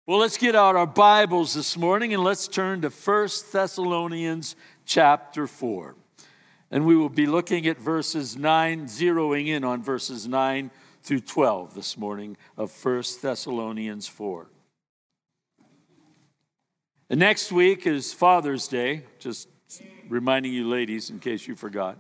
Well, let's get out our Bibles this morning and let's turn to 1 Thessalonians chapter 4. And we will be looking at verses 9, zeroing in on verses 9 through 12 this morning of 1 Thessalonians 4. And next week is Father's Day, just reminding you ladies in case you forgot.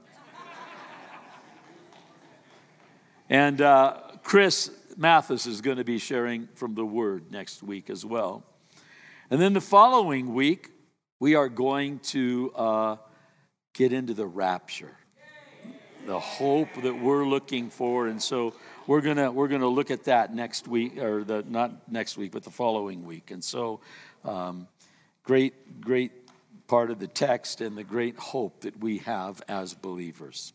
And Chris Mathis is going to be sharing from the Word next week as well. And then the following week, we are going to get into the rapture, the hope that we're looking for. And so we're gonna look at that next week, or not next week, but the following week. And so great part of the text and the great hope that we have as believers.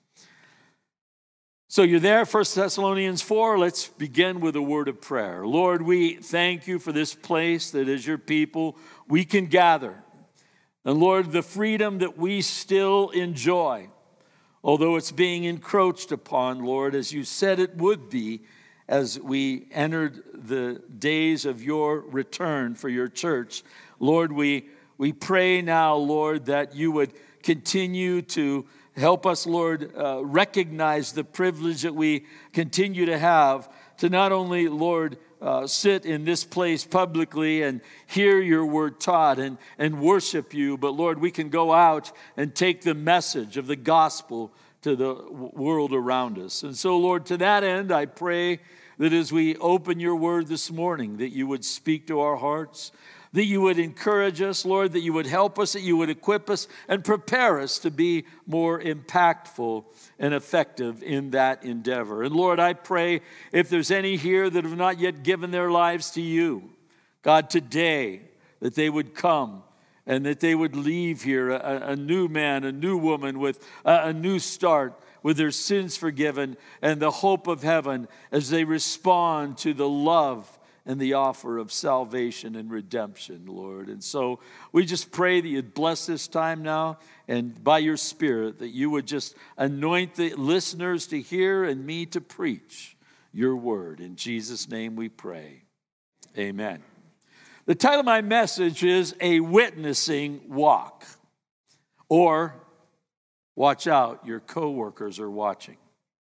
So you're there, 1 Thessalonians 4. Let's begin with a word of prayer. Lord, we thank you for this place that as your people we can gather. And Lord, the freedom that we still enjoy, although it's being encroached upon, Lord, as you said it would be as we entered the days of your return for your church. Lord, we pray now, Lord, that you would continue to help us, Lord, recognize the privilege that we continue to have to not only, Lord, sit in this place publicly and hear your word taught and worship you, but Lord, we can go out and take the message of the gospel to the world around us. And so, Lord, to that end, I pray that as we open your word this morning, that you would speak to our hearts, that you would encourage us, Lord, that you would help us, that you would equip us and prepare us to be more impactful and effective in that endeavor. And Lord, I pray if there's any here that have not yet given their lives to you, God, today, that they would come and that they would leave here a new man, a new woman with a new start, with their sins forgiven and the hope of heaven as they respond to the love and the offer of salvation and redemption, Lord. And so we just pray that you'd bless this time now, and by your Spirit that you would just anoint the listeners to hear and me to preach your word. In Jesus' name we pray. Amen. The title of my message is A Witnessing Walk, or watch out, your coworkers are watching.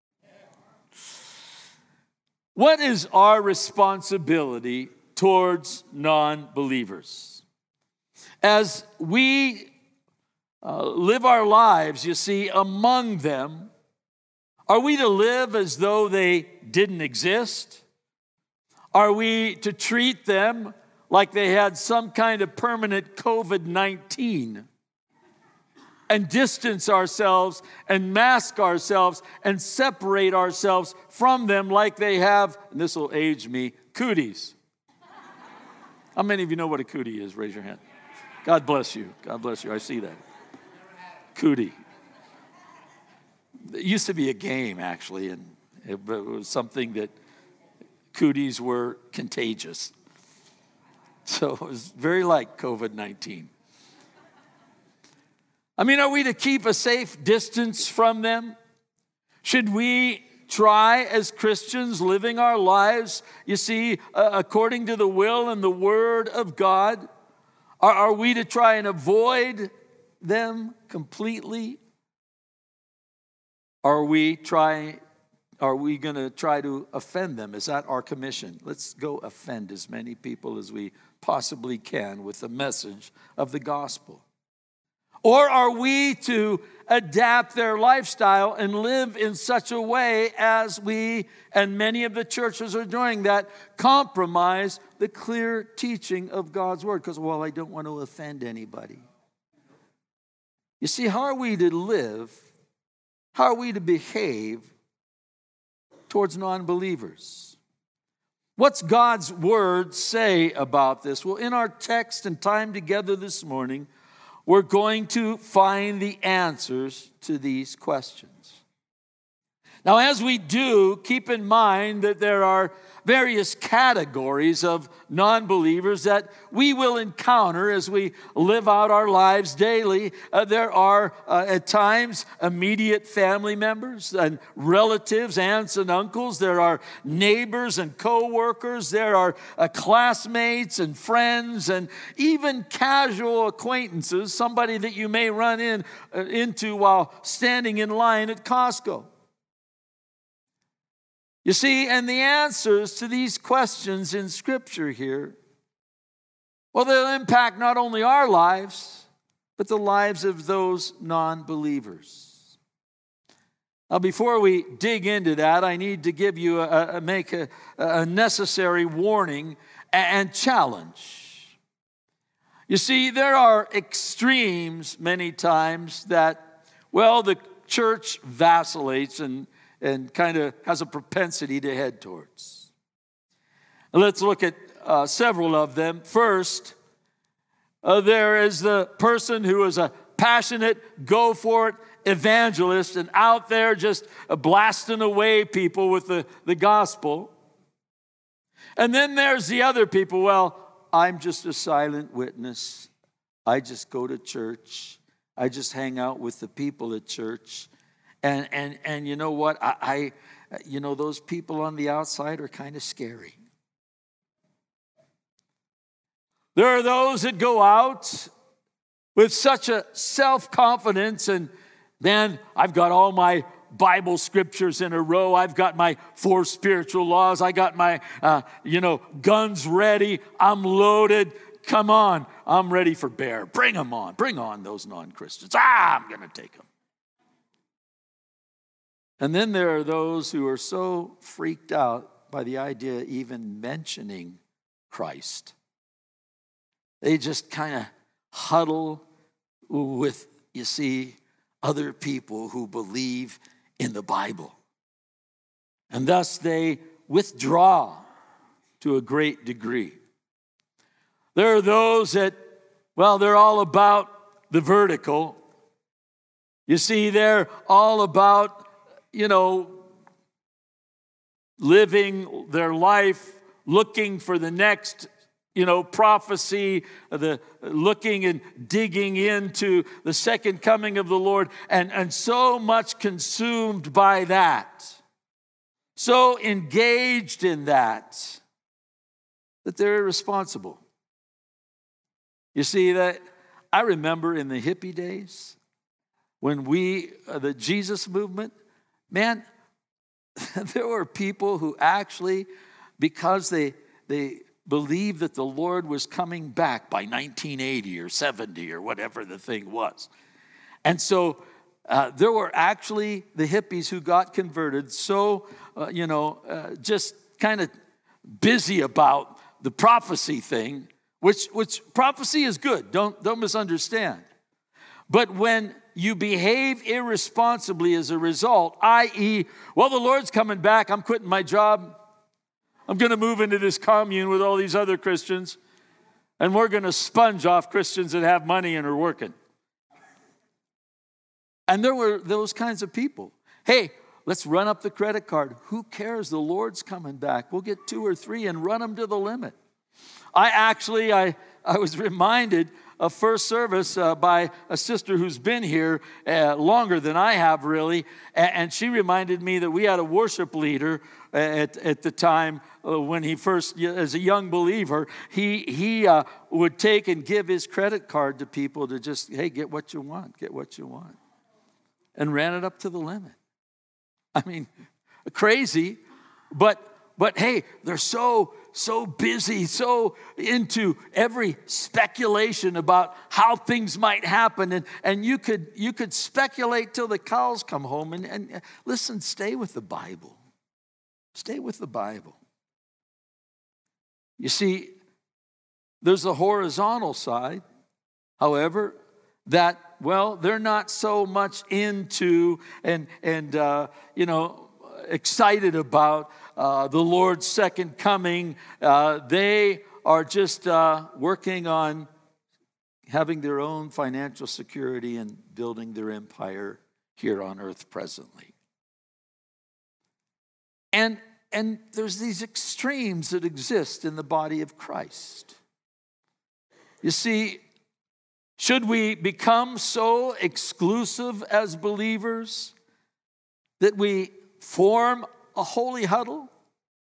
What is our responsibility towards non-believers? As we live our lives, you see, among them, are we to live as though they didn't exist? Are we to treat them like they had some kind of permanent COVID-19? And distance ourselves and mask ourselves and separate ourselves from them like they have, and this will age me, cooties. How many of you know what a cootie is? Raise your hand. God bless you. God bless you. I see that. Cootie. It used to be a game, actually, and it was something that cooties were contagious. So it was very like COVID-19. I mean, are we to keep a safe distance from them? Should we try as Christians living our lives, you see, according to the will and the word of God? Are we to try and avoid them completely? Are we going to try to offend them? Is that our commission? Let's go offend as many people as we possibly can with the message of the gospel. Or are we to adapt their lifestyle and live in such a way as we and many of the churches are doing that compromise the clear teaching of God's word? Because, well, I don't want to offend anybody. You see, how are we to live? How are we to behave towards non-believers? What's God's word say about this? Well, in our text and time together this morning, we're going to find the answers to these questions. Now, as we do, keep in mind that there are various categories of non-believers that we will encounter as we live out our lives daily. There are, at times, immediate family members and relatives, aunts and uncles. There are neighbors and co-workers. There are classmates and friends and even casual acquaintances, somebody that you may run into while standing in line at Costco. You see, and the answers to these questions in Scripture here, well, they'll impact not only our lives, but the lives of those non-believers. Now, before we dig into that, I need to give you make a necessary warning and challenge. You see, there are extremes many times that, well, the church vacillates and kind of has a propensity to head towards. Let's look at several of them. First, there is the person who is a passionate, go-for-it evangelist and out there just blasting away people with the gospel. And then there's the other people, well, I'm just a silent witness. I just go to church. I just hang out with the people at church. And you know what? I those people on the outside are kind of scary. There are those that go out with such a self-confidence and, man, I've got all my Bible scriptures in a row. I've got my 4 spiritual laws. I got my, guns ready. I'm loaded. Come on. I'm ready for bear. Bring them on. Bring on those non-Christians. I'm going to take them. And then there are those who are so freaked out by the idea of even mentioning Christ. They just kind of huddle with, you see, other people who believe in the Bible. And thus they withdraw to a great degree. There are those that, well, they're all about the vertical. You see, they're all about living their life, looking for the next, prophecy, looking and digging into the second coming of the Lord, and so much consumed by that, so engaged in that they're irresponsible. You see, that I remember in the hippie days when the Jesus movement, man, there were people who actually, because they believed that the Lord was coming back by 1980 or 70 or whatever the thing was. And so there were actually the hippies who got converted so, just kind of busy about the prophecy thing, which prophecy is good. Don't misunderstand. But when you behave irresponsibly as a result, i.e., well, the Lord's coming back, I'm quitting my job, I'm going to move into this commune with all these other Christians, and we're going to sponge off Christians that have money and are working. And there were those kinds of people. Hey, let's run up the credit card. Who cares? The Lord's coming back. We'll get 2 or 3 and run them to the limit. I was reminded of first service by a sister who's been here longer than I have, really. And she reminded me that we had a worship leader at the time when he first, as a young believer, he would take and give his credit card to people to just, hey, get what you want, and ran it up to the limit. I mean, crazy, but hey, they're so busy, so into every speculation about how things might happen. And you could speculate till the cows come home. And listen, stay with the Bible. Stay with the Bible. You see, there's a horizontal side, however, that, well, they're not so much into and excited about the Lord's second coming. They are just working on having their own financial security and building their empire here on earth presently. And there's these extremes that exist in the body of Christ. You see, should we become so exclusive as believers that we form a holy huddle?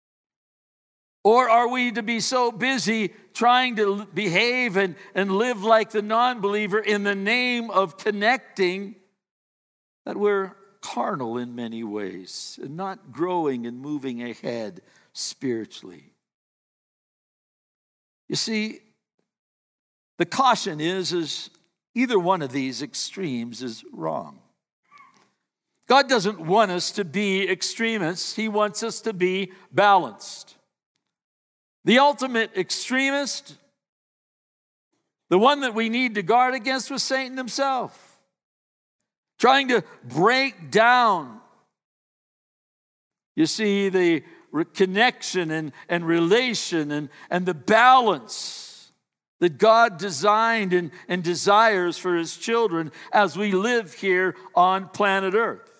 Or are we to be so busy trying to behave and live like the non-believer in the name of connecting that we're carnal in many ways and not growing and moving ahead spiritually? You see, the caution is either one of these extremes is wrong. God doesn't want us to be extremists. He wants us to be balanced. The ultimate extremist, the one that we need to guard against, was Satan himself, trying to break down, you see, the connection and relation and the balance that God designed and desires for his children as we live here on planet Earth.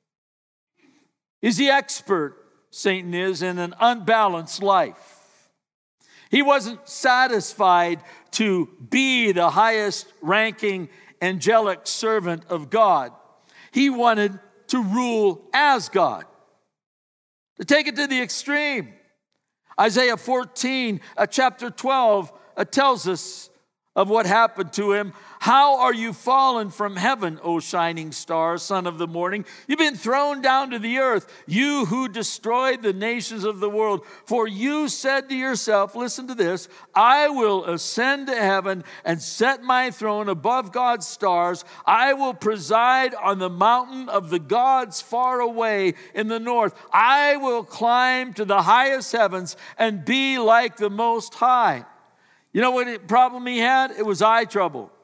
Is the expert, Satan is, in an unbalanced life. He wasn't satisfied to be the highest ranking angelic servant of God. He wanted to rule as God, to take it to the extreme. Isaiah 14, chapter 12, tells us of what happened to him. How are you fallen from heaven, O shining star, son of the morning? You've been thrown down to the earth, you who destroyed the nations of the world. For you said to yourself, listen to this, I will ascend to heaven and set my throne above God's stars. I will preside on the mountain of the gods far away in the north. I will climb to the highest heavens and be like the Most High. You know what problem he had? It was eye trouble.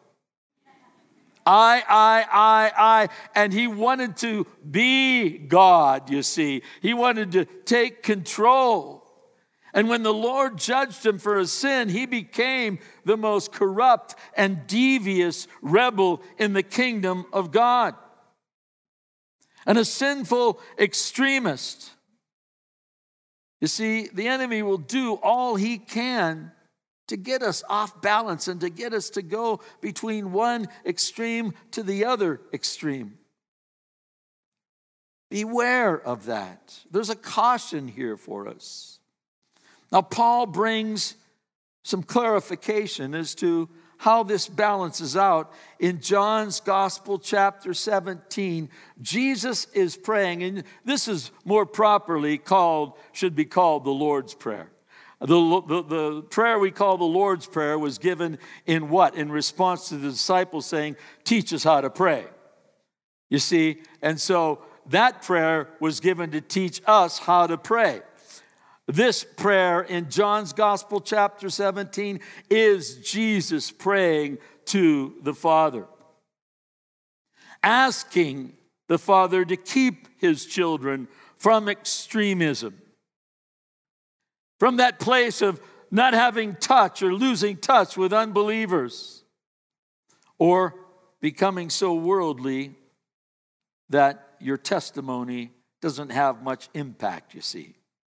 I. And he wanted to be God, you see. He wanted to take control. And when the Lord judged him for his sin, he became the most corrupt and devious rebel in the kingdom of God. And a sinful extremist. You see, the enemy will do all he can to get us off balance and to get us to go between one extreme to the other extreme. Beware of that. There's a caution here for us. Now, Paul brings some clarification as to how this balances out. In John's Gospel, chapter 17, Jesus is praying, and this is more properly should be called the Lord's Prayer. The prayer we call the Lord's Prayer was given in what? In response to the disciples saying, teach us how to pray. You see, and so that prayer was given to teach us how to pray. This prayer in John's Gospel, chapter 17, is Jesus praying to the Father, asking the Father to keep his children from extremism, from that place of not having touch or losing touch with unbelievers, or becoming so worldly that your testimony doesn't have much impact, you see.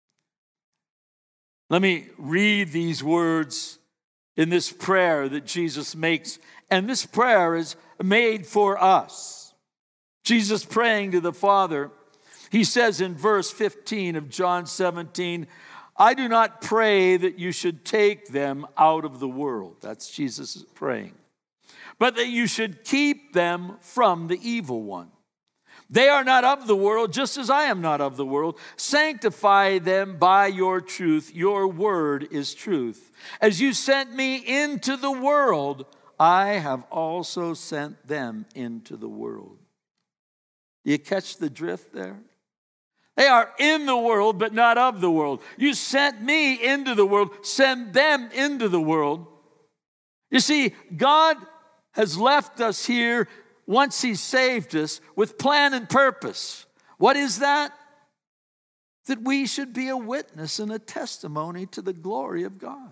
Let me read these words in this prayer that Jesus makes. And this prayer is made for us. Jesus praying to the Father. He says in verse 15 of John 17, I do not pray that you should take them out of the world. That's Jesus praying. But that you should keep them from the evil one. They are not of the world, just as I am not of the world. Sanctify them by your truth. Your word is truth. As you sent me into the world, I have also sent them into the world. Do you catch the drift there? They are in the world, but not of the world. You sent me into the world, send them into the world. You see, God has left us here once he saved us with plan and purpose. What is that? That we should be a witness and a testimony to the glory of God.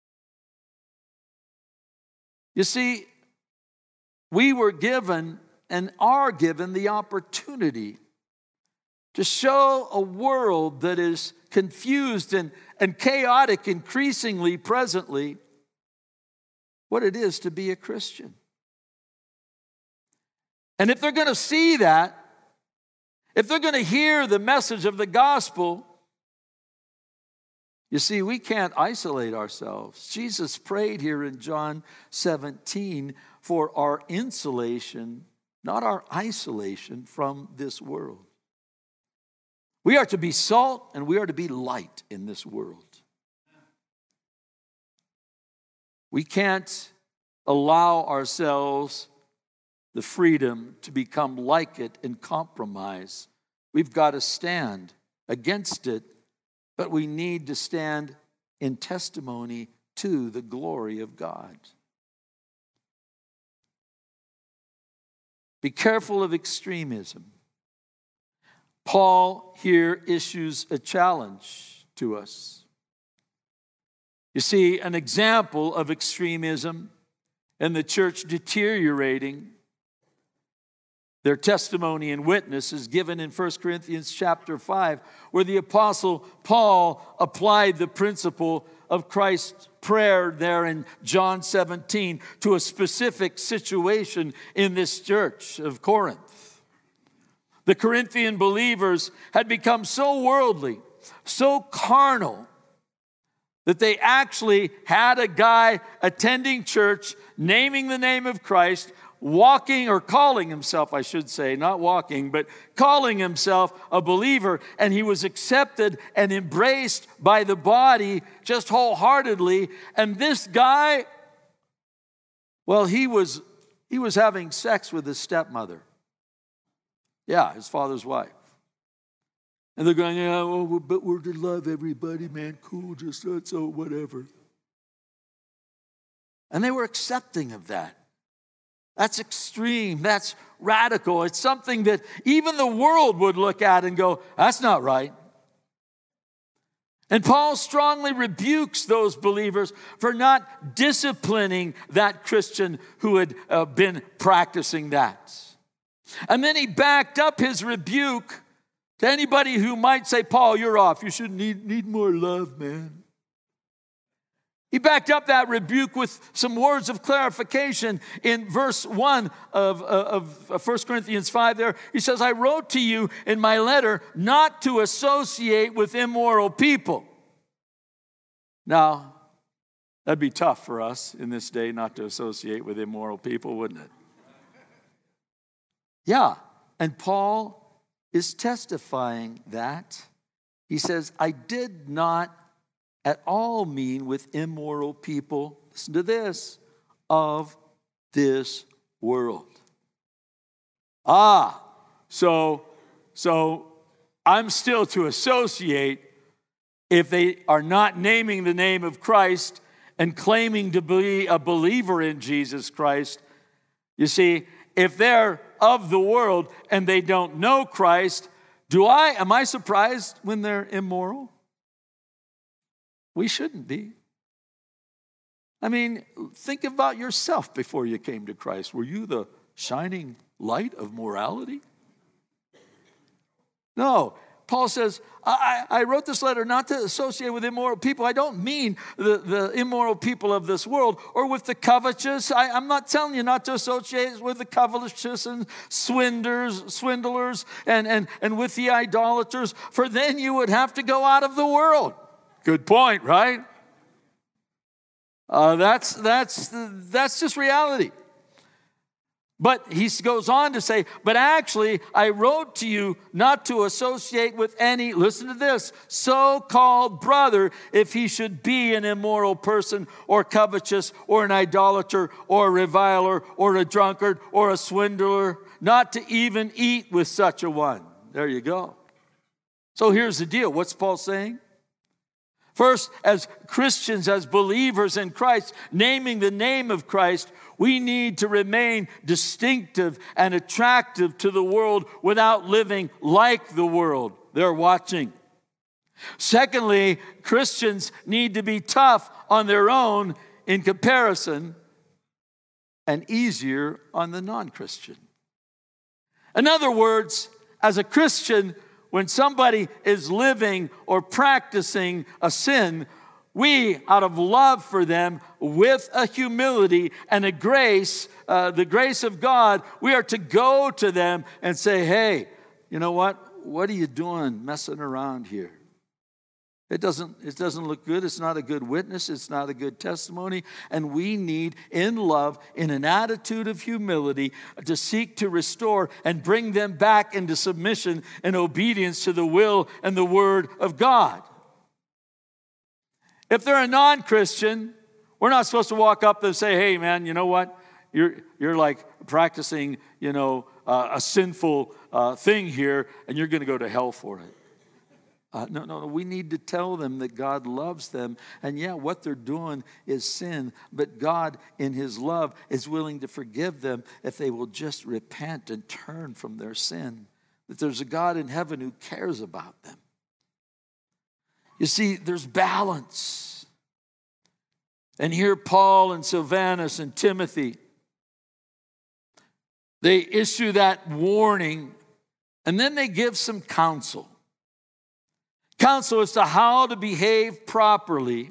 You see, we were given and are given the opportunity to show a world that is confused and chaotic increasingly presently what it is to be a Christian. And if they're going to see that, if they're going to hear the message of the gospel, you see, we can't isolate ourselves. Jesus prayed here in John 17 for our insulation, not our isolation from this world. We are to be salt and we are to be light in this world. We can't allow ourselves the freedom to become like it and compromise. We've got to stand against it, but we need to stand in testimony to the glory of God. Be careful of extremism. Paul here issues a challenge to us. You see, an example of extremism and the church deteriorating, their testimony and witness is given in 1 Corinthians chapter 5, where the apostle Paul applied the principle of Christ's prayer there in John 17 to a specific situation in this church of Corinth. The Corinthian believers had become so worldly, so carnal, that they actually had a guy attending church, naming the name of Christ, walking or calling himself, I should say, not walking, but calling himself a believer, and he was accepted and embraced by the body just wholeheartedly. And this guy, well, he was having sex with his stepmother. Yeah, his father's wife. And they're going, yeah, well, but we're to love everybody, man. Cool, just so whatever. And they were accepting of that. That's extreme. That's radical. It's something that even the world would look at and go, that's not right. And Paul strongly rebukes those believers for not disciplining that Christian who had been practicing that. And then he backed up his rebuke to anybody who might say, Paul, you're off. You should need more love, man. He backed up that rebuke with some words of clarification in verse 1 of 1 Corinthians 5 there. He says, I wrote to you in my letter not to associate with immoral people. Now, that'd be tough for us in this day not to associate with immoral people, wouldn't it? Yeah, and Paul is testifying that. He says, I did not at all mean with immoral people, listen to this, of this world. So I'm still to associate if they are not naming the name of Christ and claiming to be a believer in Jesus Christ. You see, if they're of the world and they don't know Christ, am I surprised when they're immoral? We shouldn't be. I mean, think about yourself before you came to Christ. Were you the shining light of morality? No. Paul says, I wrote this letter not to associate with immoral people. I don't mean the immoral people of this world or with the covetous. I'm not telling you not to associate with the covetous and swindlers and with the idolaters, for then you would have to go out of the world. Good point, right? That's just reality. But he goes on to say, but actually, I wrote to you not to associate with any, listen to this, so-called brother if he should be an immoral person or covetous or an idolater or a reviler or a drunkard or a swindler, not to even eat with such a one. There you go. So here's the deal. What's Paul saying? First, as Christians, as believers in Christ, naming the name of Christ, we need to remain distinctive and attractive to the world without living like the world. They're watching. Secondly, Christians need to be tough on their own in comparison and easier on the non-Christian. In other words, as a Christian, when somebody is living or practicing a sin, we, out of love for them, with a humility and a grace, the grace of God, we are to go to them and say, hey, you know what? What are you doing messing around here? It doesn't look good. It's not a good witness. It's not a good testimony. And we need, in love, in an attitude of humility, to seek to restore and bring them back into submission and obedience to the will and the word of God. If they're a non-Christian, we're not supposed to walk up and say, hey, man, you know what? You're like practicing, a sinful thing here, and you're going to go to hell for it. No. We need to tell them that God loves them. And yeah, what they're doing is sin. But God, in his love, is willing to forgive them if they will just repent and turn from their sin. That there's a God in heaven who cares about them. You see, there's balance. And here Paul and Silvanus and Timothy, they issue that warning, and then they give some counsel. Counsel as to how to behave properly,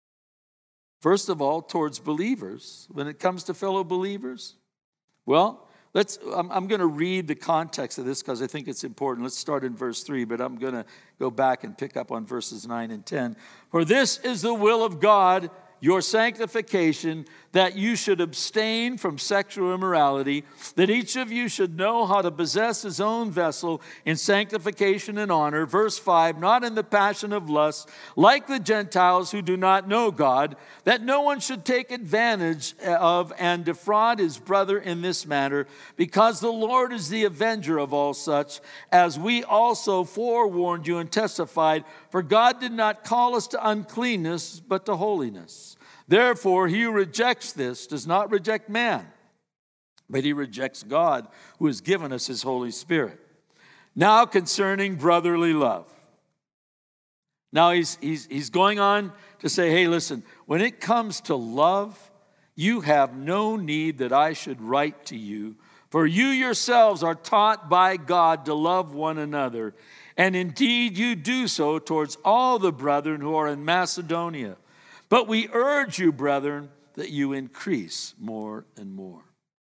first of all, towards believers. When it comes to fellow believers, well, I'm going to read the context of this because I think it's important. Let's start in verse 3, but I'm going to go back and pick up on verses 9 and 10. For this is the will of God, your sanctification, that you should abstain from sexual immorality, that each of you should know how to possess his own vessel in sanctification and honor. Verse 5, not in the passion of lust, like the Gentiles who do not know God, that no one should take advantage of and defraud his brother in this matter, because the Lord is the avenger of all such, as we also forewarned you and testified, for God did not call us to uncleanness, but to holiness. Therefore, he who rejects this does not reject man, but he rejects God, who has given us his Holy Spirit. Now concerning brotherly love. Now he's going on to say, hey, listen, when it comes to love, you have no need that I should write to you, for you yourselves are taught by God to love one another, and indeed you do so towards all the brethren who are in Macedonia. But we urge you, brethren, that you increase more and more.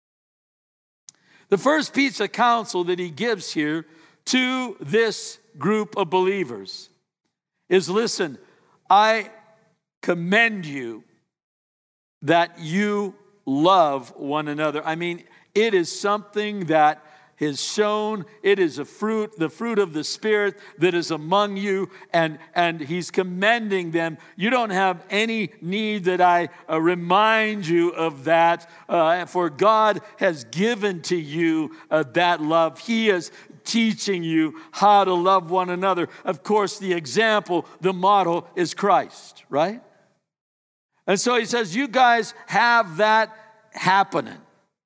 The first piece of counsel that he gives here to this group of believers is, listen, I commend you that you love one another. I mean, it is something that is shown. It is the fruit of the Spirit that is among you, and he's commending them. You don't have any need that I remind you of that, for God has given to you that love. He is teaching you how to love one another. Of course, the example, the model is Christ, right? And so he says, you guys have that happening.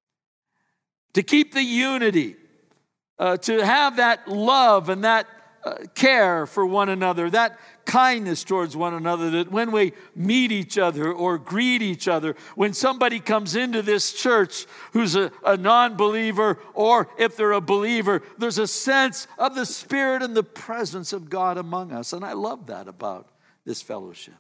To keep the unity, to have that love and that care for one another, that kindness towards one another, that when we meet each other or greet each other, when somebody comes into this church who's a non-believer, or if they're a believer, there's a sense of the Spirit and the presence of God among us. And I love that about this fellowship.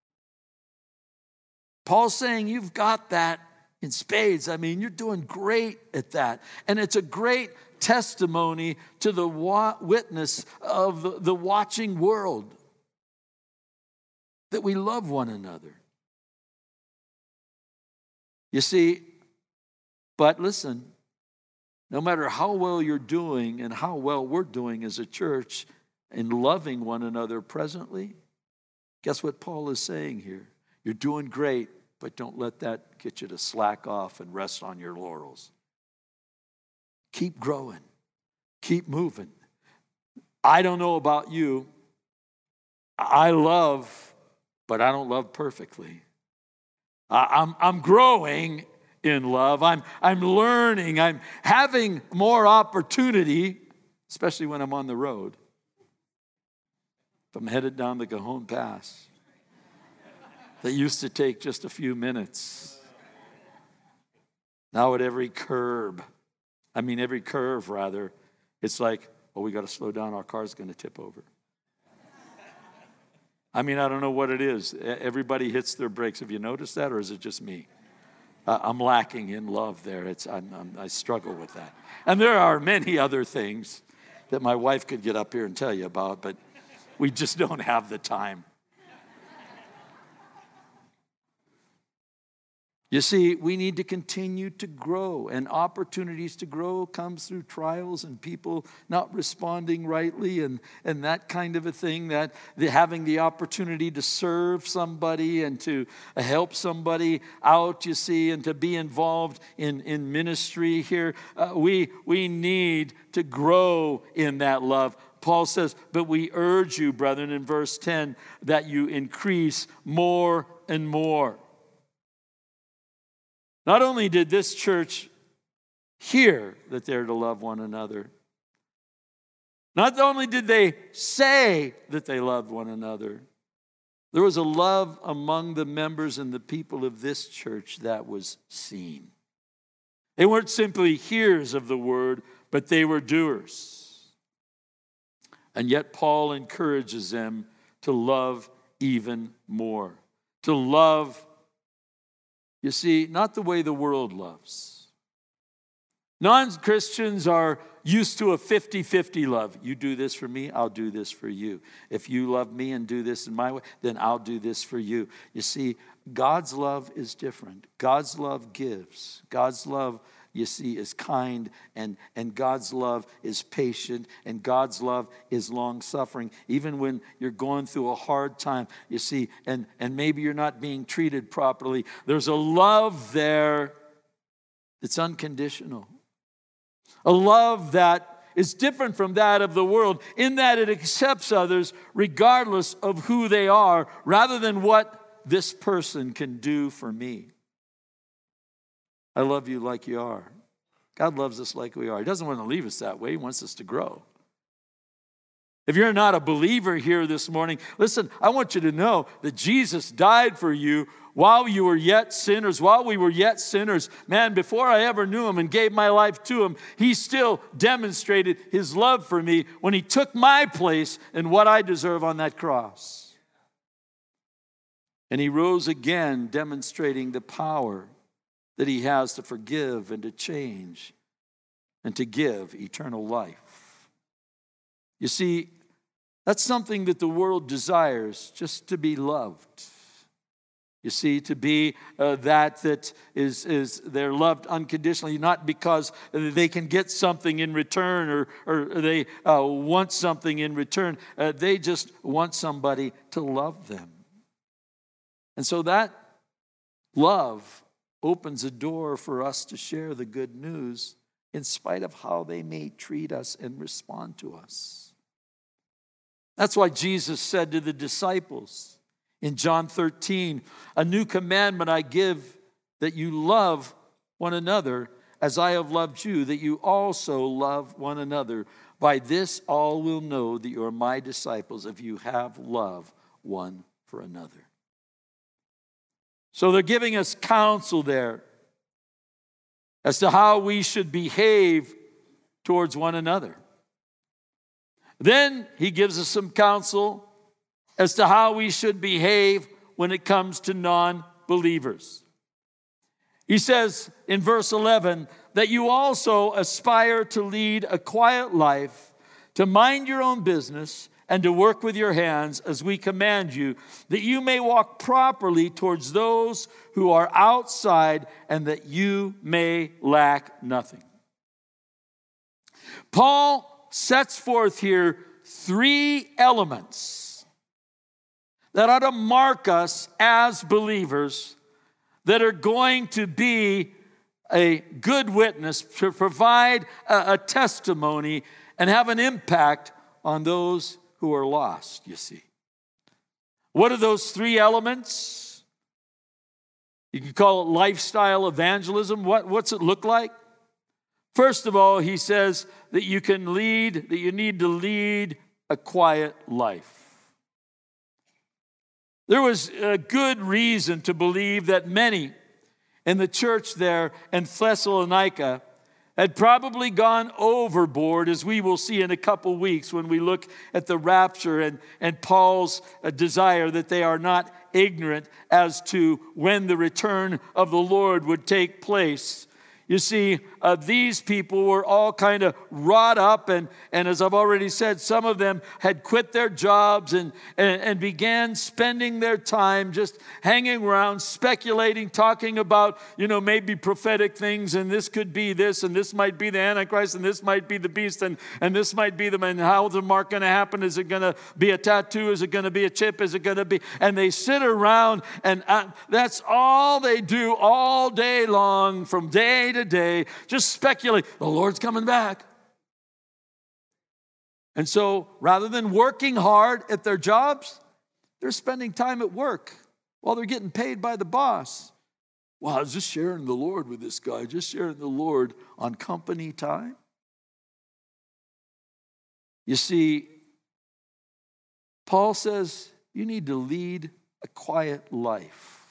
Paul's saying you've got that in spades. I mean, you're doing great at that. And it's a great testimony to the witness of the watching world that we love one another. You see, but listen, no matter how well you're doing and how well we're doing as a church in loving one another presently, guess what Paul is saying here? You're doing great, but don't let that get you to slack off and rest on your laurels. Keep growing. Keep moving. I don't know about you. I love, but I don't love perfectly. I'm growing in love. I'm learning. I'm having more opportunity, especially when I'm on the road. If I'm headed down the Cajon Pass, that used to take just a few minutes. Now at every curve, it's like oh, we got to slow down. Our car's going to tip over. I mean, I don't know what it is. Everybody hits their brakes. Have you noticed that, or is it just me? I'm lacking in love there. I struggle with that. And there are many other things that my wife could get up here and tell you about, but we just don't have the time. You see, we need to continue to grow, and opportunities to grow comes through trials and people not responding rightly and that kind of a thing, that having the opportunity to serve somebody and to help somebody out, you see, and to be involved in ministry here. We need to grow in that love. Paul says, but we urge you, brethren, in verse 10, that you increase more and more. Not only did this church hear that they're to love one another, not only did they say that they loved one another, there was a love among the members and the people of this church that was seen. They weren't simply hearers of the word, but they were doers. And yet Paul encourages them to love even more, to love, you see, not the way the world loves. Non-Christians are used to a 50-50 love. You do this for me, I'll do this for you. If you love me and do this in my way, then I'll do this for you. You see, God's love is different. God's love gives. God's love, you see, is kind, and God's love is patient, and God's love is long-suffering. Even when you're going through a hard time, you see, and maybe you're not being treated properly, there's a love there that's unconditional. A love that is different from that of the world, in that it accepts others regardless of who they are, rather than what this person can do for me. I love you like you are. God loves us like we are. He doesn't want to leave us that way. He wants us to grow. If you're not a believer here this morning, listen, I want you to know that Jesus died for you while you were yet sinners, while we were yet sinners. Man, before I ever knew him and gave my life to him, he still demonstrated his love for me when he took my place and what I deserve on that cross. And he rose again, demonstrating the power that he has to forgive and to change and to give eternal life. You see, that's something that the world desires, just to be loved. You see, to be that is they're loved unconditionally, not because they can get something in return or they want something in return. They just want somebody to love them. And so that love opens a door for us to share the good news in spite of how they may treat us and respond to us. That's why Jesus said to the disciples in John 13, a new commandment I give, that you love one another as I have loved you, that you also love one another. By this all will know that you are my disciples, if you have love one for another. So they're giving us counsel there as to how we should behave towards one another. Then he gives us some counsel as to how we should behave when it comes to non-believers. He says in verse 11 that you also aspire to lead a quiet life, to mind your own business, and to work with your hands as we command you, that you may walk properly towards those who are outside, and that you may lack nothing. Paul sets forth here 3 elements that ought to mark us as believers, that are going to be a good witness, to provide a testimony and have an impact on those who are lost, you see. What are those 3 elements? You can call it lifestyle evangelism. What's it look like? First of all, he says that you need to lead a quiet life. There was a good reason to believe that many in the church there in Thessalonica had probably gone overboard, as we will see in a couple weeks when we look at the rapture and Paul's desire that they are not ignorant as to when the return of the Lord would take place. You see, these people were all kind of wrought up, and as I've already said, some of them had quit their jobs and began spending their time just hanging around, speculating, talking about, maybe prophetic things, and this could be this, and this might be the Antichrist, and this might be the beast, and this might be and how's the mark going to happen? Is it going to be a tattoo? Is it going to be a chip? Is it going to be? And they sit around, and that's all they do all day long, from day to day, just speculate, the Lord's coming back. And so rather than working hard at their jobs, they're spending time at work while they're getting paid by the boss. Well, I was just sharing the Lord with this guy, just sharing the Lord on company time. You see, Paul says you need to lead a quiet life.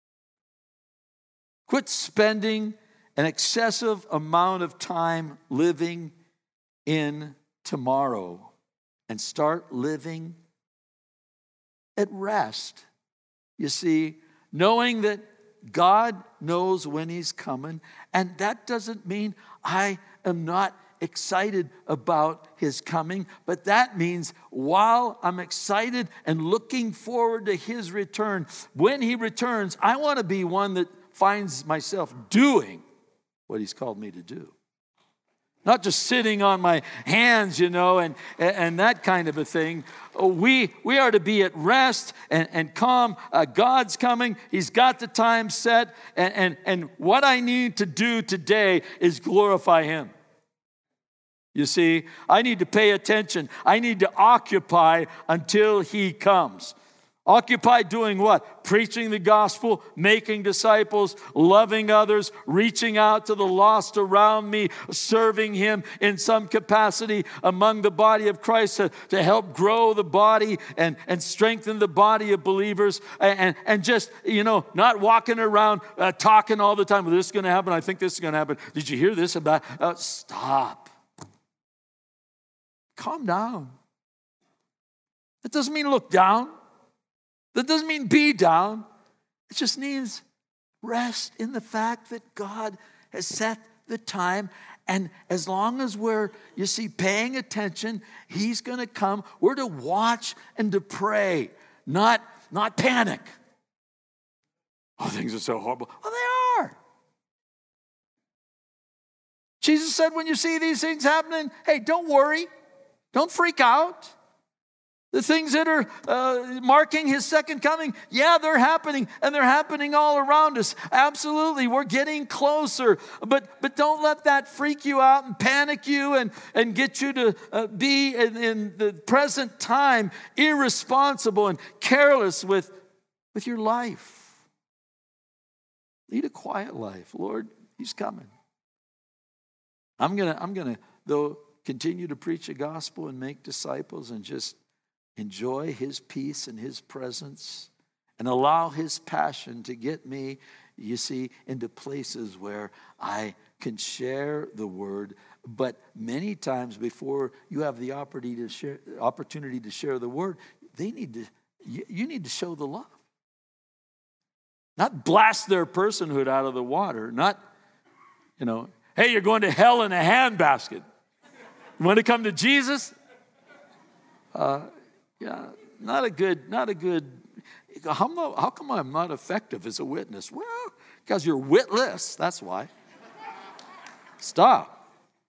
Quit spending an excessive amount of time living in tomorrow and start living at rest. You see, knowing that God knows when He's coming, and that doesn't mean I am not excited about His coming, but that means while I'm excited and looking forward to His return, when He returns, I want to be one that finds myself doing what He's called me to do. Not just sitting on my hands, and that kind of a thing. We are to be at rest and calm. God's coming. He's got the time set. And what I need to do today is glorify Him. You see, I need to pay attention. I need to occupy until He comes. Occupy doing what? Preaching the gospel, making disciples, loving others, reaching out to the lost around me, serving Him in some capacity among the body of Christ to help grow the body and strengthen the body of believers, and just, not walking around talking all the time. Well, this is going to happen. I think this is going to happen. Did you hear this about? Stop. Calm down. That doesn't mean look down. That doesn't mean be down. It just means rest in the fact that God has set the time. And as long as we're, paying attention, He's going to come. We're to watch and to pray, not panic. Oh, things are so horrible. Well, they are. Jesus said, when you see these things happening, hey, don't worry. Don't freak out. The things that are marking His second coming, yeah, they're happening, and they're happening all around us. Absolutely, we're getting closer. But don't let that freak you out and panic you and get you to be in the present time irresponsible and careless with your life. Lead a quiet life. Lord, He's coming. I'm gonna though continue to preach the gospel and make disciples and just enjoy His peace and His presence and allow His passion to get me, into places where I can share the word. But many times before you have the opportunity to share the word, you need to show the love. Not blast their personhood out of the water. Not, hey, you're going to hell in a handbasket. You want to come to Jesus? Yeah, not a good. How come I'm not effective as a witness? Well, because you're witless, that's why. Stop.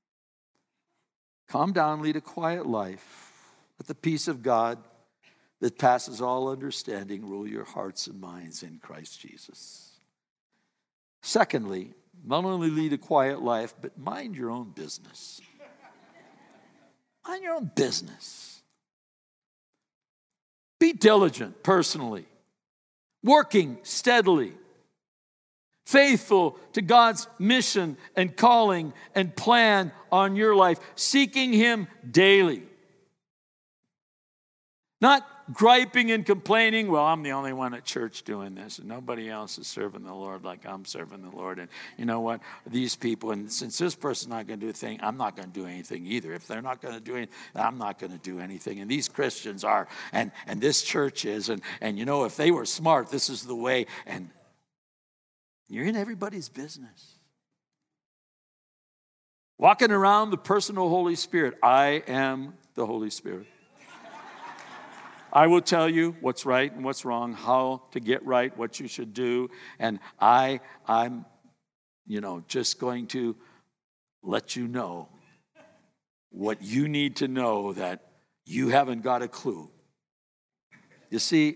Calm down, lead a quiet life. Let the peace of God that passes all understanding rule your hearts and minds in Christ Jesus. Secondly, not only lead a quiet life, but mind your own business. Mind your own business. Be diligent personally, working steadily, faithful to God's mission and calling and plan on your life, seeking Him daily. Not griping and complaining, well, I'm the only one at church doing this, and nobody else is serving the Lord like I'm serving the Lord. And you know what? These people, and since this person's not going to do a thing, I'm not going to do anything either. If they're not going to do anything, I'm not going to do anything. And these Christians are, and this church is, and you know, if they were smart, this is the way. And you're in everybody's business. Walking around the personal Holy Spirit. I am the Holy Spirit. I will tell you what's right and what's wrong, how to get right, what you should do. And I'm, just going to let you know what you need to know that you haven't got a clue. You see,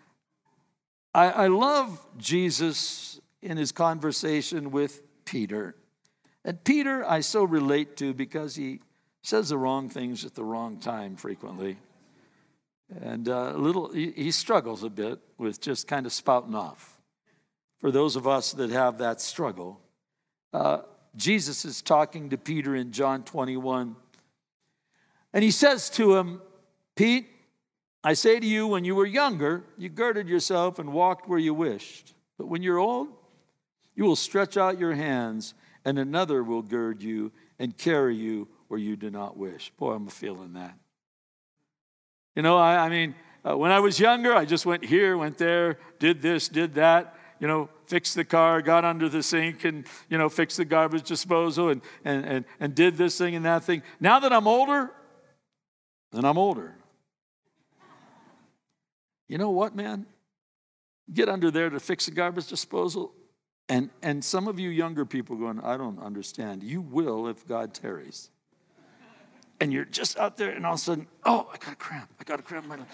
I love Jesus in his conversation with Peter. And Peter, I so relate to because he says the wrong things at the wrong time frequently. And he struggles a bit with just kind of spouting off. For those of us that have that struggle, Jesus is talking to Peter in John 21. And he says to him, Pete, I say to you, when you were younger, you girded yourself and walked where you wished. But when you're old, you will stretch out your hands, and another will gird you and carry you where you do not wish. Boy, I'm feeling that. You know, when I was younger, I just went here, went there, did this, did that, fixed the car, got under the sink and, fixed the garbage disposal and did this thing and that thing. Now that I'm older, you know what, man? Get under there to fix the garbage disposal. And some of you younger people going, I don't understand. You will if God tarries. And you're just out there, and all of a sudden, I got a cramp. In my leg.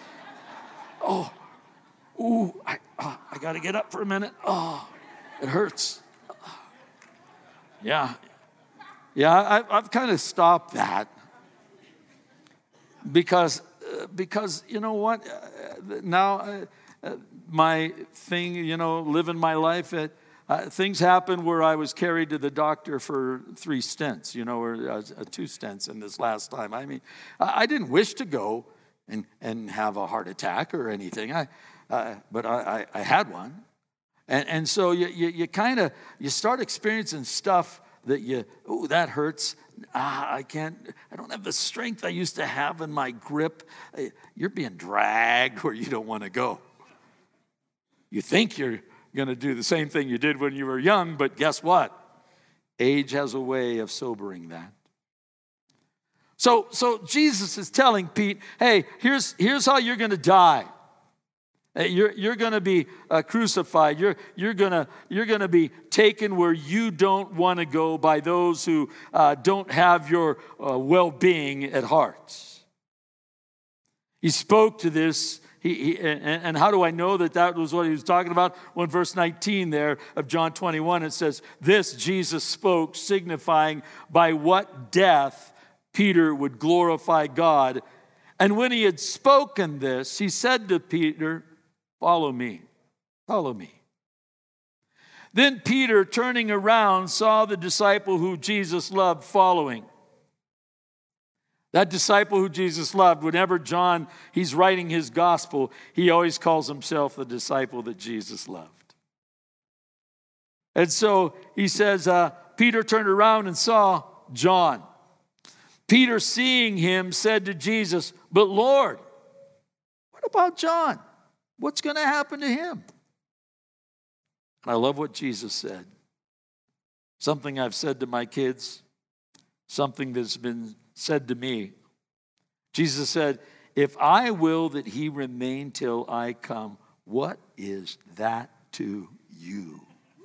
I got to get up for a minute. It hurts. Yeah, I've kind of stopped that because you know what? Now my thing, living my life at. Things happened where I was carried to the doctor for 3 stents, or 2 stents in this last time. I didn't wish to go and have a heart attack or anything, but I had one. And so you start experiencing stuff that that hurts. I don't have the strength I used to have in my grip. You're being dragged where you don't want to go. You think you're going to do the same thing you did when you were young, but guess what? Age has a way of sobering that. So Jesus is telling Pete, hey, here's how you're going to die. You're going to be crucified. You're going to be taken where you don't want to go by those who don't have your well-being at heart. He spoke to this. And how do I know that was what he was talking about? Well, in verse 19 there of John 21, it says, this Jesus spoke, signifying by what death Peter would glorify God. And when he had spoken this, he said to Peter, follow me, follow me. Then Peter, turning around, saw the disciple who Jesus loved following. That disciple who Jesus loved, whenever John, he's writing his gospel, he always calls himself the disciple that Jesus loved. And so he says, Peter turned around and saw John. Peter, seeing him, said to Jesus, but Lord, what about John? What's going to happen to him? I love what Jesus said. Something I've said to my kids, something that's been said to me. Jesus said, if I will that he remain till I come, what is that to you?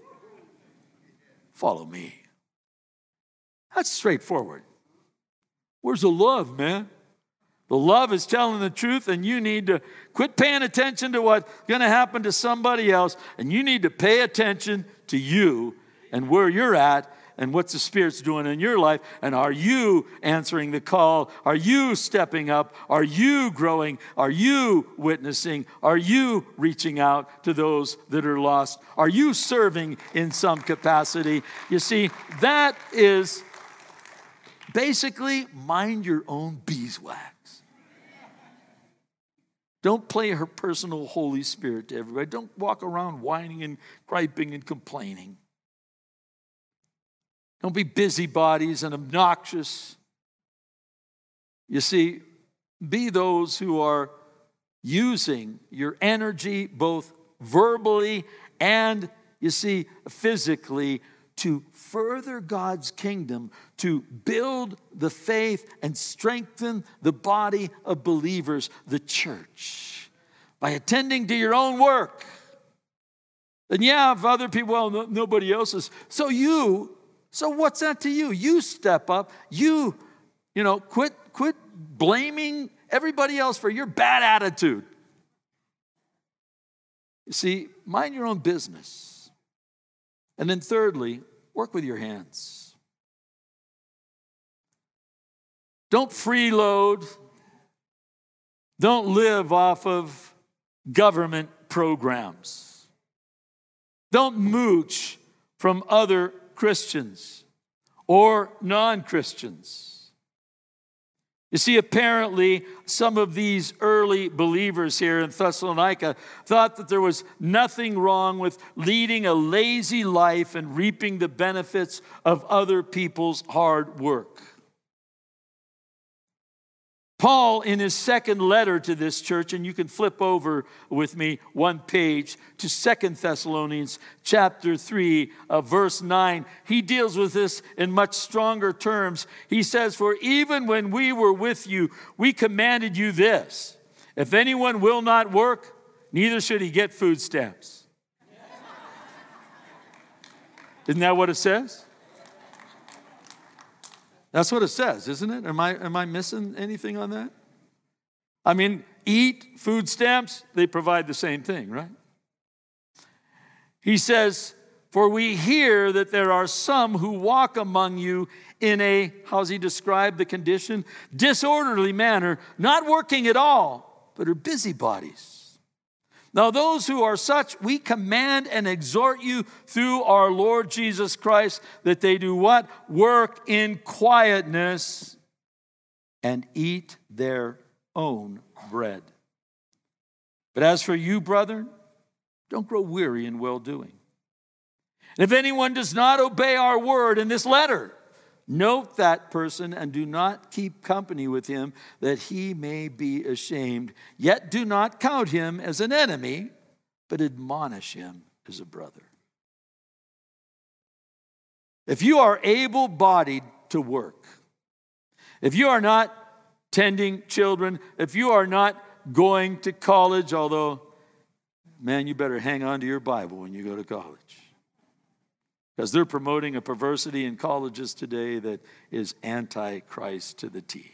Follow me. That's straightforward. Where's the love, man? The love is telling the truth, and you need to quit paying attention to what's going to happen to somebody else, and you need to pay attention to you and where you're at and what the Spirit's doing in your life. And are you answering the call? Are you stepping up? Are you growing? Are you witnessing? Are you reaching out to those that are lost? Are you serving in some capacity? You see, that is basically mind your own beeswax. Don't play her personal Holy Spirit to everybody. Don't walk around whining and griping and complaining. Don't be busybodies and obnoxious. You see, be those who are using your energy both verbally and, you see, physically to further God's kingdom, to build the faith and strengthen the body of believers, the church, by attending to your own work. And yeah, if other people, well, nobody else is. So what's that to you? You step up. You quit blaming everybody else for your bad attitude. You see, mind your own business. And then thirdly, work with your hands. Don't freeload. Don't live off of government programs. Don't mooch from other Christians or non-Christians. You see, apparently, some of these early believers here in Thessalonica thought that there was nothing wrong with leading a lazy life and reaping the benefits of other people's hard work. Paul, in his second letter to this church, and you can flip over with me one page to 2 Thessalonians chapter 3, verse 9. He deals with this in much stronger terms. He says, "For even when we were with you, we commanded you this: if anyone will not work, neither should he get food stamps." Isn't that what it says? That's what it says, isn't it? Am I missing anything on that? I mean, eat, food stamps, they provide the same thing, right? He says, "For we hear that there are some who walk among you in a," how's he describe the condition? "Disorderly manner, not working at all, but are busybodies. Now those who are such, we command and exhort you through our Lord Jesus Christ that they do what? Work in quietness and eat their own bread. But as for you, brethren, don't grow weary in well-doing. And if anyone does not obey our word in this letter, note that person and do not keep company with him, that he may be ashamed. Yet do not count him as an enemy, but admonish him as a brother." If you are able-bodied to work, if you are not tending children, if you are not going to college, although, man, you better hang on to your Bible when you go to college. Because they're promoting a perversity in colleges today that is anti-Christ to the T.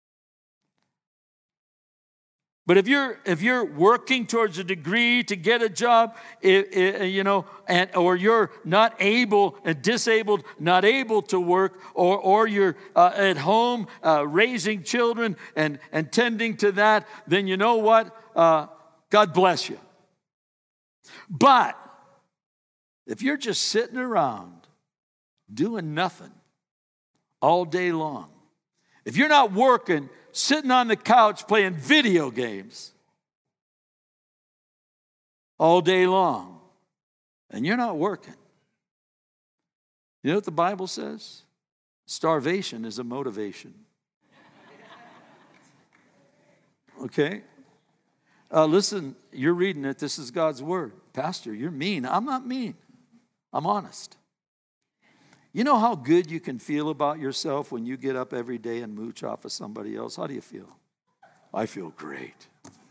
But if you're working towards a degree to get a job, or you're not able and disabled, not able to work, or you're at home raising children and tending to that, then you know what? God bless you. But if you're just sitting around doing nothing all day long, if you're not working, sitting on the couch playing video games all day long, and you're not working, you know what the Bible says? Starvation is a motivation. Okay? Listen, you're reading it. This is God's word. Pastor, you're mean. I'm not mean. I'm honest. You know how good you can feel about yourself when you get up every day and mooch off of somebody else? How do you feel? I feel great.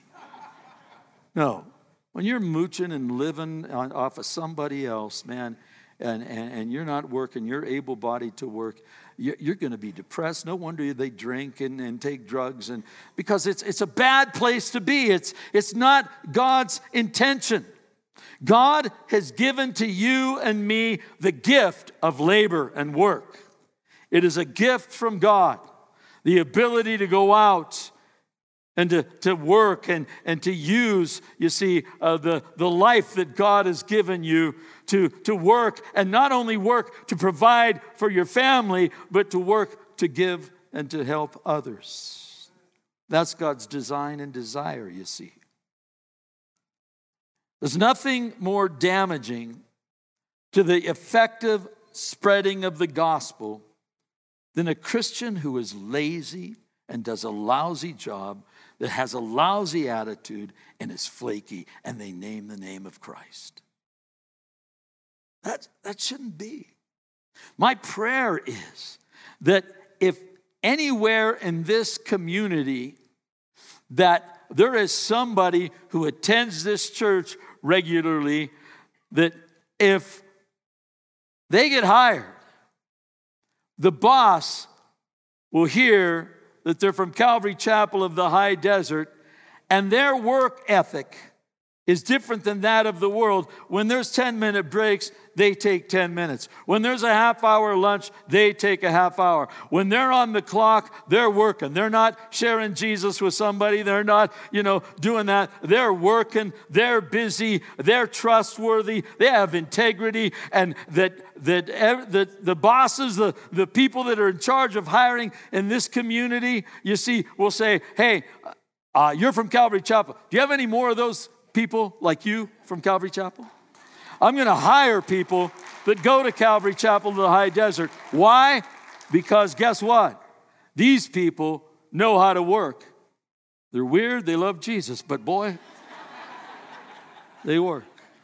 No, when you're mooching and living off of somebody else, man, and you're not working, you're able-bodied to work, you're going to be depressed. No wonder they drink and take drugs, and because it's a bad place to be. It's not God's intention. God has given to you and me the gift of labor and work. It is a gift from God, the ability to go out and to work and to use, you see, the life that God has given you to work, and not only work to provide for your family, but to work to give and to help others. That's God's design and desire, you see. There's nothing more damaging to the effective spreading of the gospel than a Christian who is lazy and does a lousy job, that has a lousy attitude and is flaky, and they name the name of Christ. That shouldn't be. My prayer is that if anywhere in this community that there is somebody who attends this church regularly, that if they get hired, the boss will hear that they're from Calvary Chapel of the High Desert, and their work ethic is different than that of the world. When there's 10-minute breaks, they take 10 minutes. When there's a half-hour lunch, they take a half hour. When they're on the clock, they're working. They're not sharing Jesus with somebody. They're not, doing that. They're working. They're busy. They're trustworthy. They have integrity. And that the bosses, the people that are in charge of hiring in this community, you see, will say, hey, you're from Calvary Chapel. Do you have any more of those people like you from Calvary Chapel? I'm going to hire people that go to Calvary Chapel to the High Desert. Why? Because guess what? These people know how to work. They're weird. They love Jesus. But boy, they work.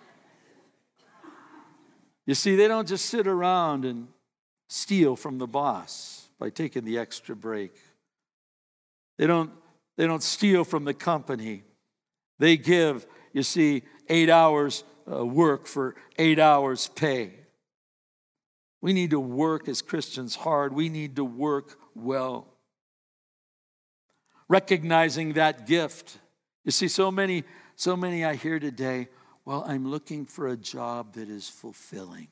You see, they don't just sit around and steal from the boss by taking the extra break. They don't steal from the company. They give, 8 hours work for 8 hours pay. We need to work as Christians hard. We need to work well. Recognizing that gift. You see, so many I hear today, well, I'm looking for a job that is fulfilling.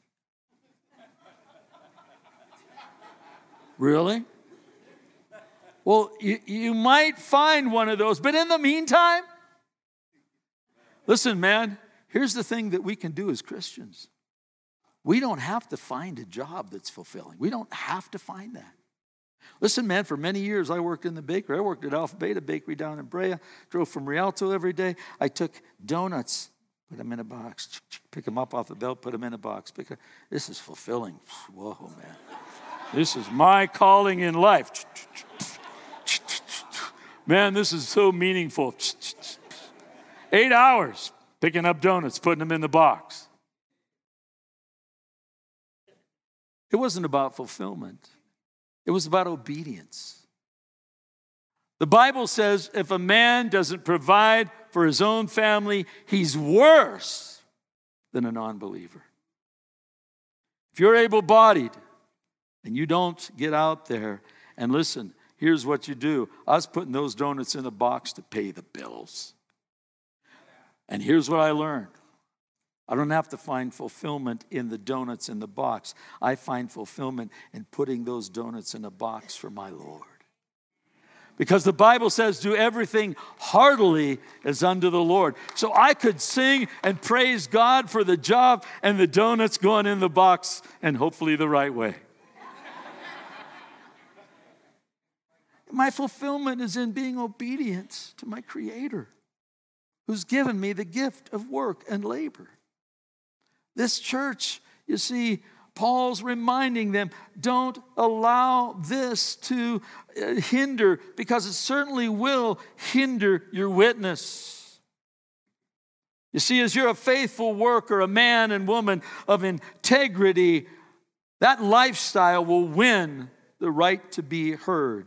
Really? Well, you might find one of those, but in the meantime, listen, man, here's the thing that we can do as Christians. We don't have to find a job that's fulfilling. We don't have to find that. Listen, man, for many years I worked in the bakery. I worked at Alpha Beta Bakery down in Brea, drove from Rialto every day. I took donuts, put them in a box, pick them up off the belt, put them in a box. This is fulfilling. Whoa, man. This is my calling in life. Man, this is so meaningful. 8 hours picking up donuts, putting them in the box. It wasn't about fulfillment. It was about obedience. The Bible says if a man doesn't provide for his own family, he's worse than a non-believer. If you're able-bodied and you don't get out there and listen, here's what you do. I was putting those donuts in a box to pay the bills. And here's what I learned. I don't have to find fulfillment in the donuts in the box. I find fulfillment in putting those donuts in a box for my Lord. Because the Bible says, do everything heartily as unto the Lord. So I could sing and praise God for the job and the donuts going in the box, and hopefully the right way. My fulfillment is in being obedient to my Creator, who's given me the gift of work and labor. This church, you see, Paul's reminding them, don't allow this to hinder, because it certainly will hinder your witness. You see, as you're a faithful worker, a man and woman of integrity, that lifestyle will win the right to be heard.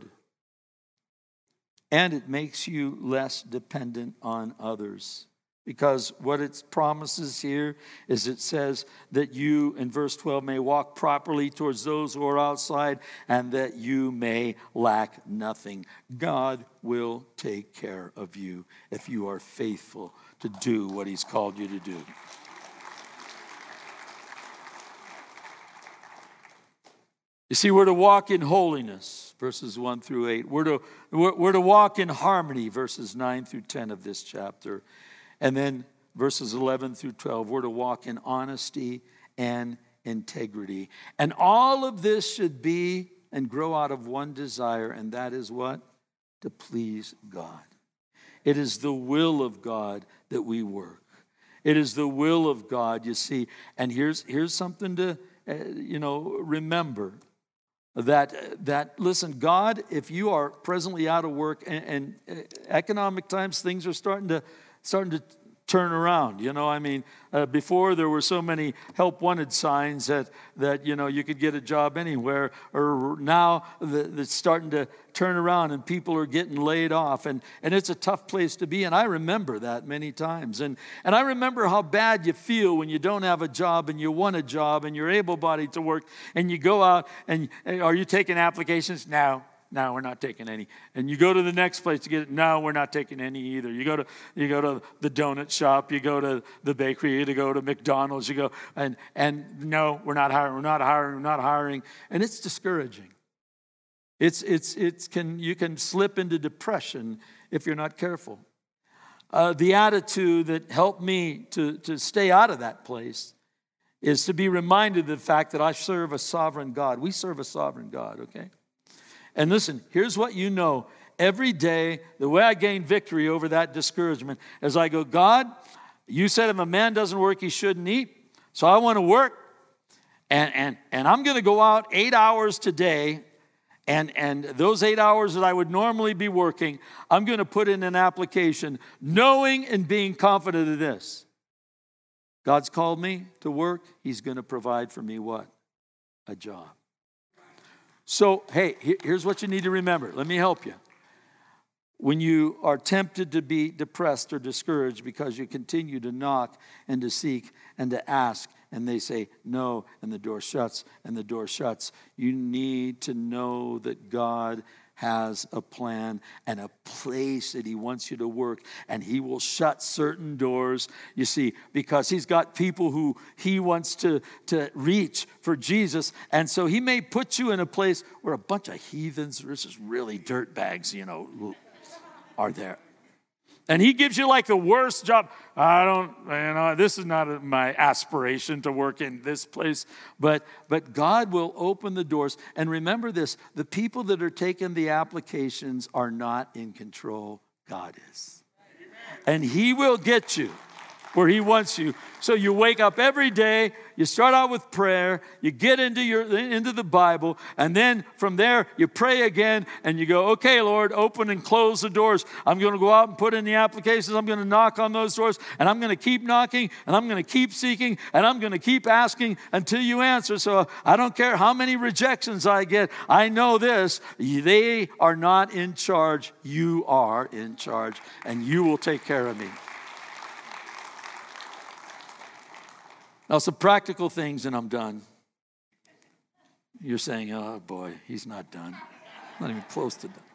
And it makes you less dependent on others. Because what it promises here is it says that you, in verse 12, may walk properly towards those who are outside, and that you may lack nothing. God will take care of you if you are faithful to do what He's called you to do. You see, we're to walk in holiness, verses 1 through 8. We're to walk in harmony, verses 9 through 10 of this chapter. And then verses 11 through 12, we're to walk in honesty and integrity. And all of this should be and grow out of one desire, and that is what? To please God. It is the will of God that we work. It is the will of God, you see. And here's something to, remember. That listen, God, if you are presently out of work and economic times, things are starting to turn around. Before there were so many help wanted signs that you could get a job anywhere, or now it's starting to turn around and people are getting laid off, and it's a tough place to be. And I remember that many times, and I remember how bad you feel when you don't have a job and you want a job and you're able-bodied to work, and you go out and are you taking applications? No, we're not taking any. And you go to the next place to get it. No, we're not taking any either. You go to the donut shop. You go to the bakery. You go to McDonald's. You go and no, we're not hiring. We're not hiring. We're not hiring. And it's discouraging. You can slip into depression if you're not careful. The attitude that helped me to stay out of that place is to be reminded of the fact that I serve a sovereign God. We serve a sovereign God. Okay. And listen, here's what you know. Every day, the way I gain victory over that discouragement is I go, God, you said if a man doesn't work, he shouldn't eat. So I want to work. And I'm going to go out 8 hours today. And those 8 hours that I would normally be working, I'm going to put in an application, knowing and being confident of this. God's called me to work. He's going to provide for me what? A job. So, hey, here's what you need to remember. Let me help you. When you are tempted to be depressed or discouraged because you continue to knock and to seek and to ask, and they say no, and the door shuts, you need to know that God has a plan and a place that he wants you to work, and he will shut certain doors, you see, because he's got people who he wants to reach for Jesus. And so he may put you in a place where a bunch of heathens, or just really dirtbags, are there. And he gives you like the worst job. This is not my aspiration to work in this place. But God will open the doors. And remember this, the people that are taking the applications are not in control. God is. And he will get you where he wants you. So you wake up every day, you start out with prayer, you get into the Bible, and then from there you pray again and you go, okay, Lord, open and close the doors. I'm going to go out and put in the applications. I'm going to knock on those doors, and I'm going to keep knocking, and I'm going to keep seeking, and I'm going to keep asking until you answer. So I don't care how many rejections I get. I know this, they are not in charge. You are in charge, and you will take care of me. Now, some practical things, and I'm done. You're saying, oh, boy, he's not done. Not even close to done.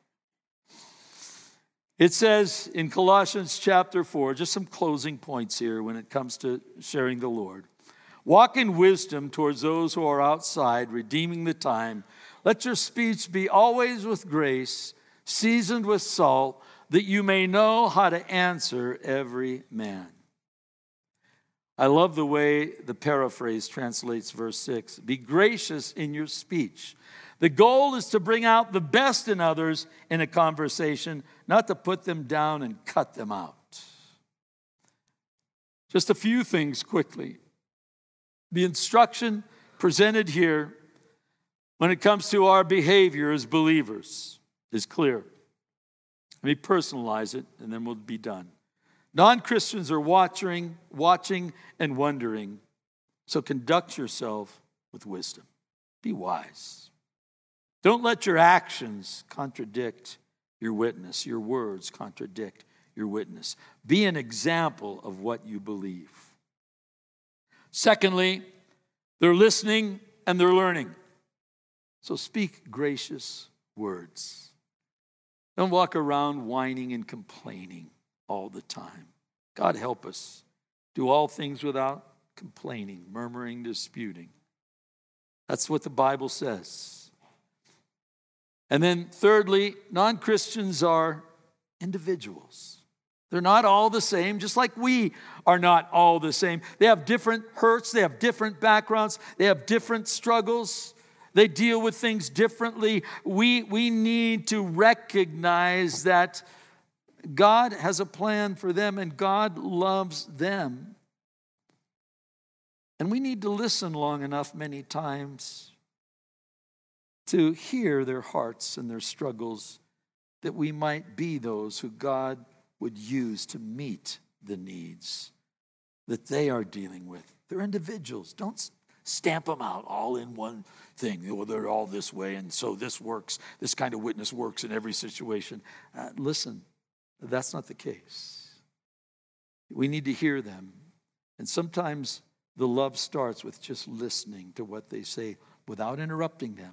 It says in Colossians chapter 4, just some closing points here when it comes to sharing the Lord. Walk in wisdom towards those who are outside, redeeming the time. Let your speech be always with grace, seasoned with salt, that you may know how to answer every man. I love the way the paraphrase translates verse 6. Be gracious in your speech. The goal is to bring out the best in others in a conversation, not to put them down and cut them out. Just a few things quickly. The instruction presented here when it comes to our behavior as believers is clear. Let me personalize it, and then we'll be done. Non-Christians are watching and wondering, so conduct yourself with wisdom. Be wise. Don't let your actions contradict your witness. Your words contradict your witness. Be an example of what you believe. Secondly, they're listening and they're learning. So speak gracious words. Don't walk around whining and complaining all the time. God help us. Do all things without complaining, murmuring, disputing. That's what the Bible says. And then thirdly, non-Christians are individuals. They're not all the same, just like we are not all the same. They have different hurts, they have different backgrounds, they have different struggles. They deal with things differently. We need to recognize that God has a plan for them, and God loves them. And we need to listen long enough many times to hear their hearts and their struggles, that we might be those who God would use to meet the needs that they are dealing with. They're individuals. Don't stamp them out all in one thing. Well, they're all this way, and so this works. This kind of witness works in every situation. Listen, that's not the case. We need to hear them. And sometimes the love starts with just listening to what they say without interrupting them.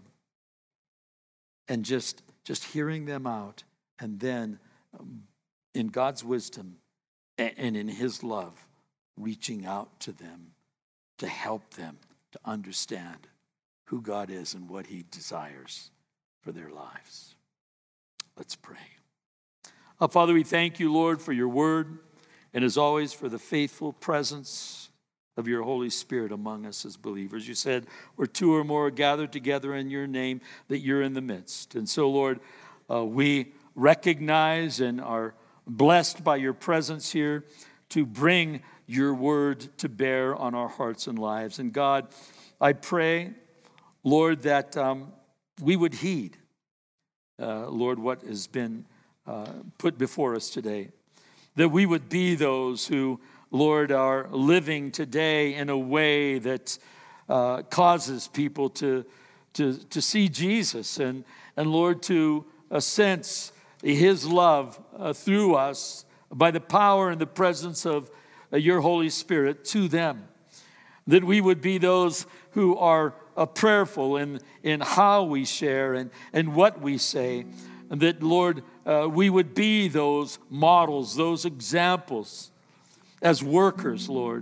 And just hearing them out, and then in God's wisdom and in His love, reaching out to them to help them to understand who God is and what He desires for their lives. Let's pray. Father, we thank you, Lord, for your word, and as always for the faithful presence of your Holy Spirit among us as believers. You said, where two or more are gathered together in your name, that you're in the midst. And so, Lord, we recognize and are blessed by your presence here to bring your word to bear on our hearts and lives. And God, I pray, Lord, that we would heed, Lord, what has been put before us today. That we would be those who, Lord, are living today in a way that causes people to see Jesus and Lord, to sense His love through us by the power and the presence of your Holy Spirit to them. That we would be those who are prayerful in how we share and what we say. And that, Lord, we would be those models, those examples as workers, Lord.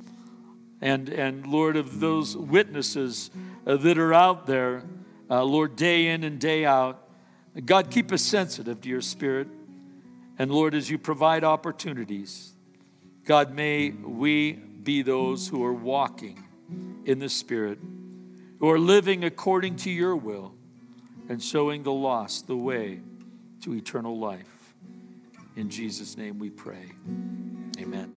And Lord, of those witnesses that are out there, Lord, day in and day out. God, keep us sensitive to your Spirit. And Lord, as you provide opportunities, God, may we be those who are walking in the Spirit, who are living according to your will and showing the lost the way to eternal life. In Jesus' name we pray. Amen.